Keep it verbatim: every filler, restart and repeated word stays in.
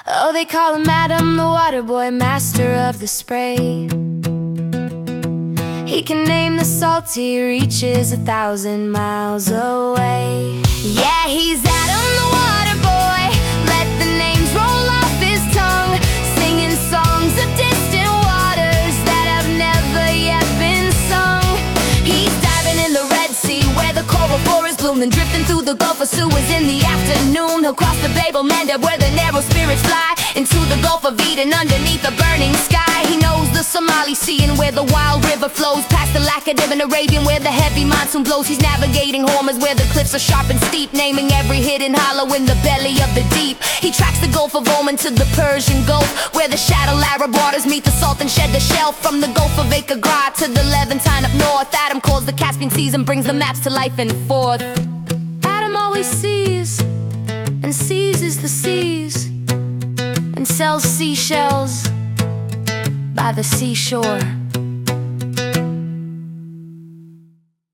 Oh, they call him Adam, the water boy, master of the spray. He can name the salt, he reaches a thousand miles away. Yeah, he's Adam, the water boy. Let the names roll off his tongue, singing songs of distant waters that have never yet been sung. He's diving in the Red Sea, where the coral forest bloomed, and drifting through the Gulf of Suez in the afternoon. He'll cross the Bab el-Mandeb, where the narrow spirits fly, into the Gulf of Eden, underneath the burning sky. He knows the Somali Sea, and where the wild river flows, past the Laccadive and Arabian, where the heavy monsoon blows. He's navigating Hormuz, where the cliffs are sharp and steep, naming every hidden hollow in the belly of the deep. He tracks the Gulf of Oman to the Persian Gulf, where the shallow Arab waters meet the salt and shed the shell. From the Gulf of Aqaba to the Levantine up north, Adam calls the Caspian seas and brings the maps to life and forth. Adam always sees and seizes the seas, and sells seashells by the seashore.